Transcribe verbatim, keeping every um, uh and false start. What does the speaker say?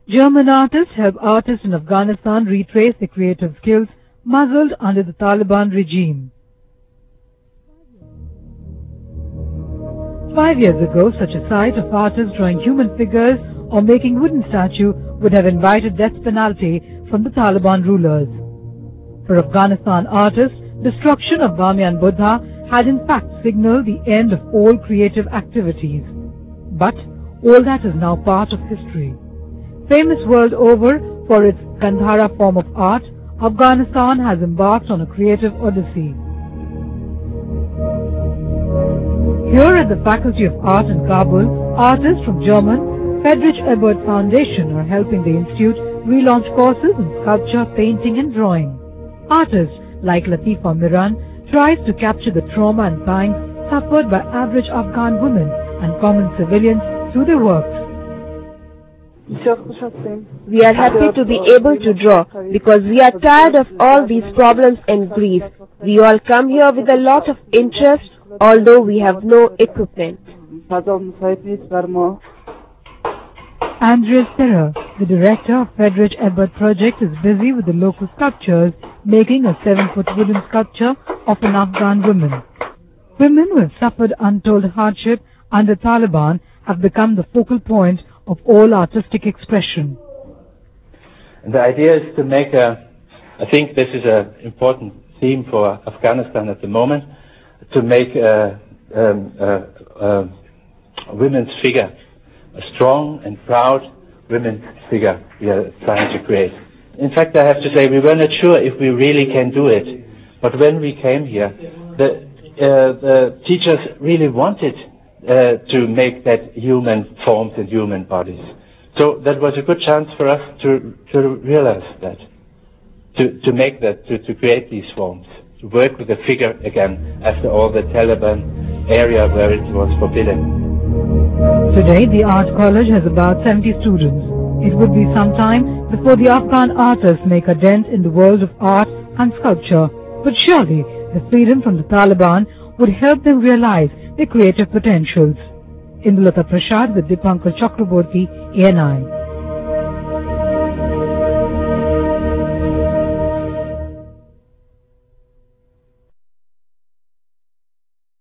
German artists help artists in Afghanistan retrace their creative skills muzzled under the Taliban regime. Five years ago, such a sight of artists drawing human figures or making wooden statues would have invited death penalty from the Taliban rulers. For Afghanistan artists, destruction of Bamiyan Buddha had in fact signaled the end of all creative activities. But all that is now part of history. Famous world over for its Gandhara form of art, Afghanistan has embarked on a creative odyssey. Here at the Faculty of Art in Kabul, artists from German Friedrich Ebert Foundation are helping the institute relaunch courses in sculpture, painting and drawing. Artists like Latifa Miran tries to capture the trauma and pangs suffered by average Afghan women and common civilians through their works. We are happy to be able to draw because we are tired of all these problems and grief. We all come here with a lot of interest, although we have no equipment. Andreas Serra, the director of Friedrich Ebert Project, is busy with the local sculptures, making a seven-foot wooden sculpture of an Afghan woman. Women who have suffered untold hardship under Taliban have become the focal point of all artistic expression. And the idea is to make a, I think this is an important theme for Afghanistan at the moment, to make a, um, a, a women's figure, a strong and proud women's figure we are trying to create. In fact, I have to say we were not sure if we really can do it, but when we came here, the, uh, the teachers really wanted Uh, to make that human forms and human bodies. So that was a good chance for us to to realize that, to to make that, to, to create these forms, to work with the figure again after all the Taliban area where it was forbidden. Today the Art College has about seventy students. It would be some time before the Afghan artists make a dent in the world of art and sculpture, but surely the freedom from the Taliban would help them realize their creative potentials. Indulata Prasad with Dipankar Chakraborty, A N I.